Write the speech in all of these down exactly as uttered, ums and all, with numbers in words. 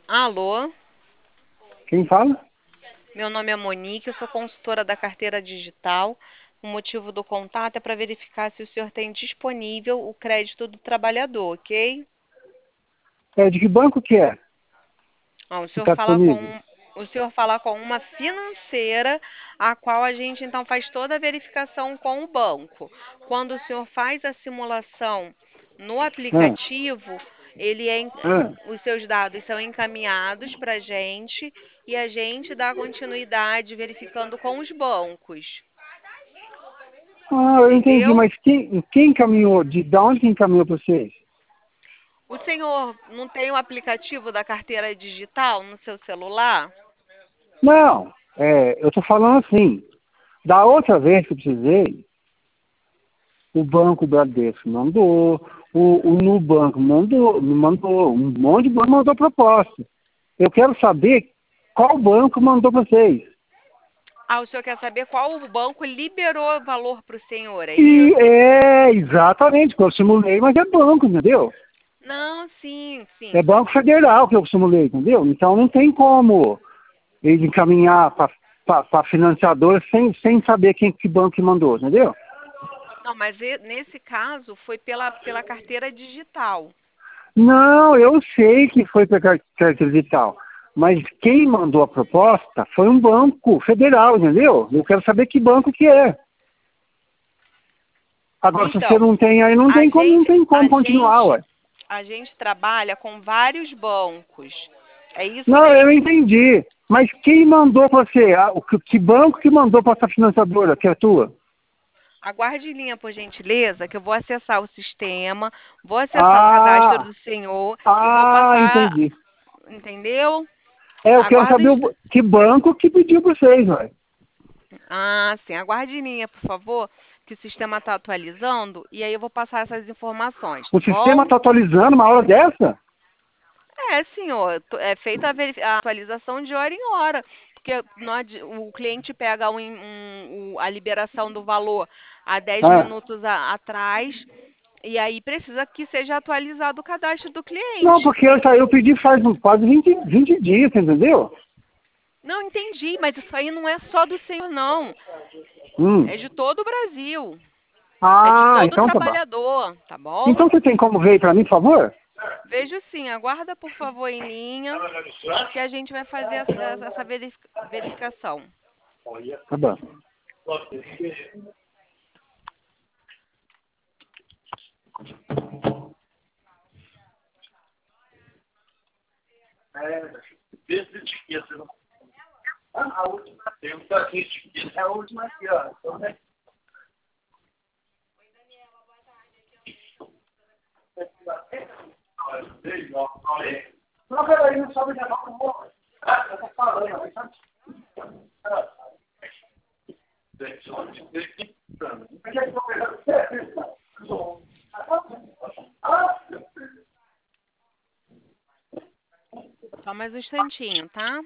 Alô, Quem fala? meu nome é Monique, eu sou consultora da carteira digital. O motivo do contato é para verificar se o senhor tem disponível o crédito do trabalhador, ok? É, de que banco que é? Ó, o Que senhor está fala com disponível? um, o senhor fala com uma financeira, a qual a gente então faz toda a verificação com o banco. Quando o senhor faz a simulação no Ah, aplicativo, ele é, en- ah. os seus dados são encaminhados para a gente e a gente dá continuidade verificando com os bancos. Ah, eu entendi, Entendeu? mas quem, quem encaminhou? De, de onde que encaminhou para vocês? O senhor não tem o aplicativo da carteira digital no seu celular? Não, é, eu estou falando assim. Da outra vez que eu precisei, o Banco Bradesco mandou, o, o Nubanco mandou, mandou, um monte de banco mandou proposta. Eu quero saber qual banco mandou para vocês. Ah, o senhor quer saber qual o banco liberou o valor para o senhor, é E isso? é exatamente, que eu simulei, mas é banco, entendeu? Não, sim, É sim. Banco Federal que eu simulei, entendeu? Então não tem como ele encaminhar para a financiadora sem, sem saber quem que banco que mandou, entendeu? Não, mas e- nesse caso foi pela, pela carteira digital. Não, eu sei que foi para carteira digital, mas quem mandou a proposta foi um banco federal, entendeu? Eu quero saber que banco que é. Agora, se você Então, não tem aí, não a tem como, não gente, tem como a continuar, gente, ué. a gente trabalha com vários bancos. É isso Não, eu mesmo. entendi. Mas quem mandou para você? Ah, o que, que banco que mandou para essa financiadora, que é a tua? Aguarde em linha, por gentileza, que eu vou acessar o sistema, vou acessar o cadastro Ah, do senhor e vou ah, passar, entendi. entendeu? É, eu quero Aguarde. saber o, que banco que pediu para vocês, velho. Ah, sim. Aguarde em linha, por favor, que o sistema está atualizando e aí eu vou passar essas informações, O tá sistema bom? está atualizando uma hora dessa? É, senhor. t- É feita a, verifi- a atualização de hora em hora, porque não adi- o cliente pega um, um- o- a liberação do valor há dez Ah. minutos a- atrás e aí precisa que seja atualizado o cadastro do Não, cliente. porque eu, já- eu pedi faz uns quase vinte vinte dias, você entendeu? Não entendi, mas isso aí não é só do senhor, não. Hum. É de todo o Brasil. É de Ah, todo então tá bom. trabalhador, tá bom? Então você tem como ver aí para mim, por favor? Vejo sim. Aguarda, por favor, em linha, que a gente vai fazer essa, essa verific- verificação. Tá bom. Não, peraí, não sobe já não, eu vou. Eu tô falando, aí, sabe? Só mais um instantinho, tá?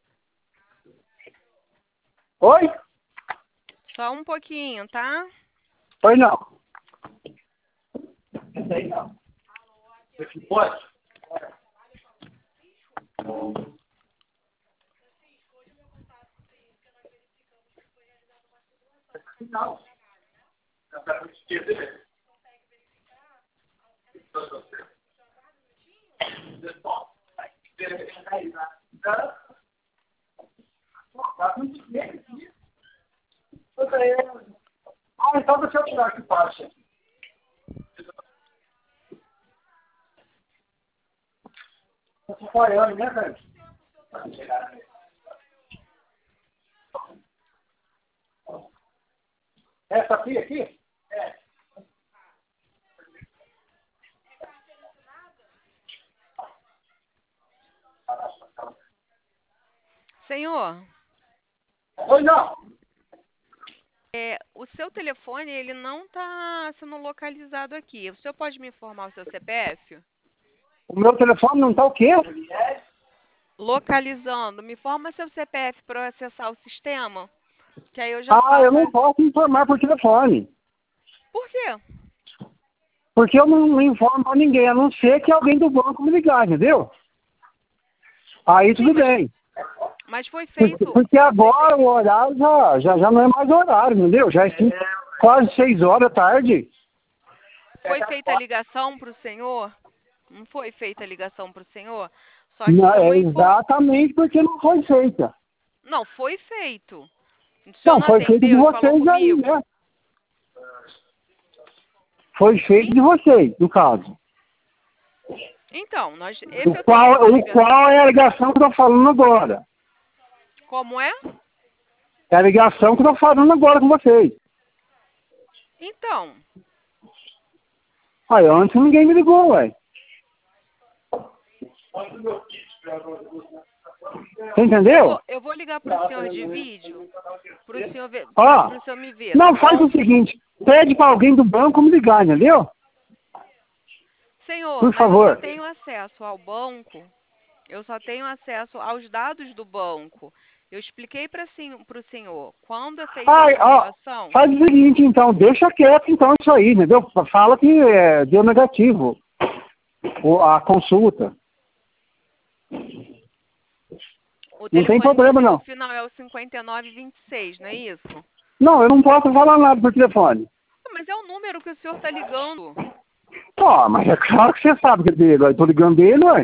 Oi? Só um pouquinho, tá? Oi, não. Esse aí não. Esse pode? Não. Eu quero esquecer. Ah, então deixa eu tirar aqui baixa. Tá atrapalhando, né, velho? Essa aqui, aqui? É. Senhor, Oi, não. é, o seu telefone, ele não tá sendo localizado aqui. O senhor pode me informar o seu C P F? O meu telefone não tá o quê? Localizando. Me informa seu C P F para eu acessar o sistema, que aí eu já Ah, eu faço não as... posso informar por telefone. Por quê? Porque eu não, não informo pra ninguém, a não ser que alguém do banco me ligar, entendeu? Aí tudo bem. Mas foi Porque, feito. porque agora o horário já, já, já não é mais horário, entendeu? Já é cinco, quase seis horas da tarde. Foi feita a ligação para o senhor? Não foi feita a ligação para o senhor? Só que Não, é uma info... exatamente porque não foi feita. Não, foi feito. O senhor Não, não foi feito de atendeu e falou vocês aí, comigo? né? Foi feito de vocês, no caso. Então, nós, O efetuamos qual, a o ligação. qual é a ligação que eu tô falando agora. Como é? É a ligação que eu tô falando agora com vocês. Então, Aí, antes ninguém me ligou, ué. Você eu entendeu? vou, eu vou ligar para o senhor de vídeo, para o senhor, ver, Ó, pro senhor me ver, não, tá faz bom? o seguinte, pede para alguém do banco me ligar, entendeu? Senhor, Por mas eu só favor. tenho acesso ao banco, eu só tenho acesso aos dados do banco. Eu expliquei para o senhor, quando é feita Ai, essa ó, situação, faz o seguinte, então, deixa quieto, então, isso aí, entendeu? Fala que é, deu negativo o- a consulta. o Não tem telefone do problema, senhor não. final é o cinquenta e nove vinte e seis, não é isso? Não, eu não posso falar nada por telefone. Ah, mas é o número que o senhor está ligando. Ó, mas é claro que você sabe que é dele, eu tô ligando dele, ué.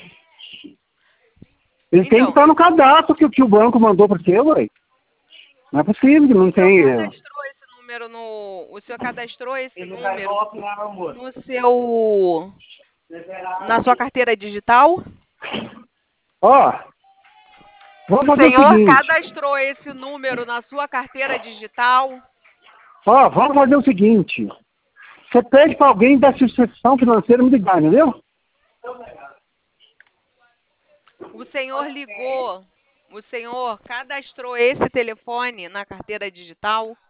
Ele tem que Então, estar no cadastro que, que o banco mandou para você, ué. Não é possível que não o senhor tem. é. cadastrou esse número no. O senhor cadastrou esse número no seu. Na sua carteira digital? Ó, vamos O fazer o senhor seguinte. cadastrou esse número na sua carteira digital? Ó, vamos fazer o seguinte. Você pede para alguém da associação financeira me ligar, entendeu? O senhor ligou. O senhor cadastrou esse telefone na carteira digital?